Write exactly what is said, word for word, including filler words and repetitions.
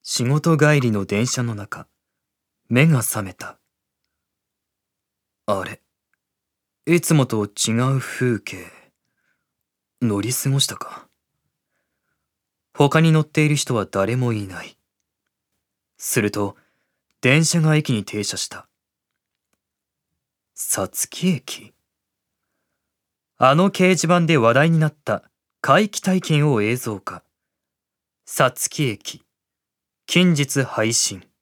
仕事帰りの電車の中、目が覚めた。あれ、いつもと違う風景、乗り過ごしたか。他に乗っている人は誰もいない。すると、電車が駅に停車した。さつき駅。あの掲示板で話題になった怪奇体験を映像化。さつき駅。近日配信。